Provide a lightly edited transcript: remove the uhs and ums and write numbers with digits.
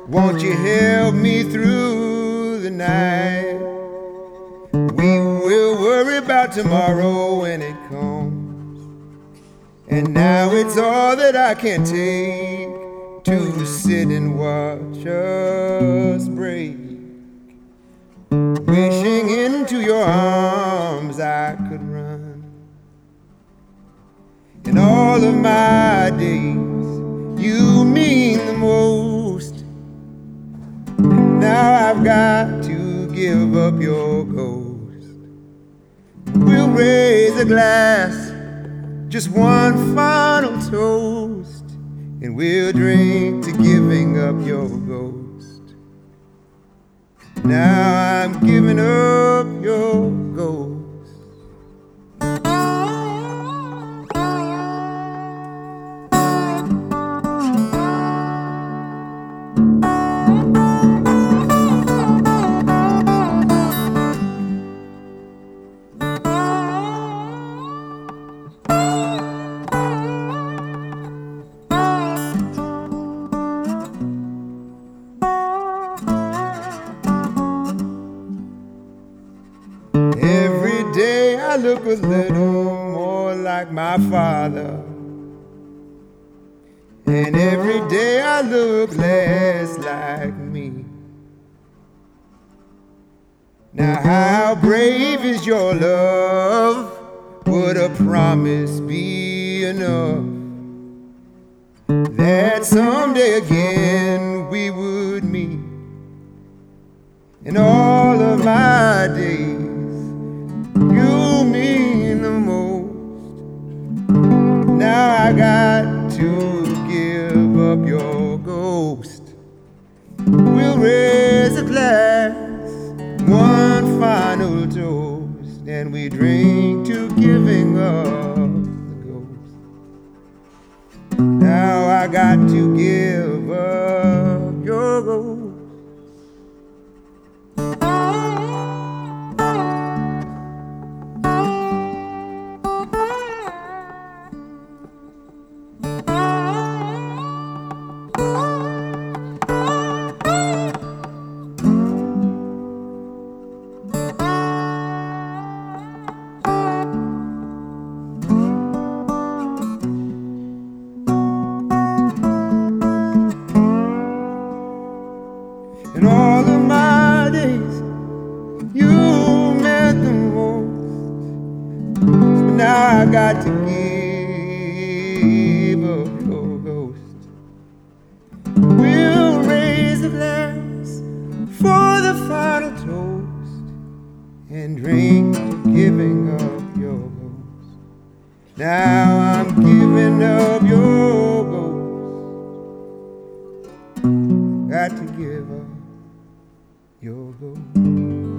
Won't you help me through the night? We will worry about tomorrow when it comes. And now it's all that I can take to sit and watch us break. Wishing into your arms I could run. In all of my days, you mean the most. Now I've got to give up your ghost. We'll raise a glass, just one final toast, and we'll drink to giving up your ghost. Now I'm giving up your ghost. Every day I look a little more like my father, and every day I look less like me. Now how brave is your love? Would a promise be enough that someday again we would meet? In all of my days, you mean the most. Now I got to give up your ghost. We'll raise a glass, one final toast, and we drink to giving up the ghost. Now I got to give up your ghost. In all of my days, you meant the most. But now I got to give up your ghost. We'll raise a glass for the final toast and drink to giving up your ghost. Now I'm giving up your ghost. Got to give up your ghost.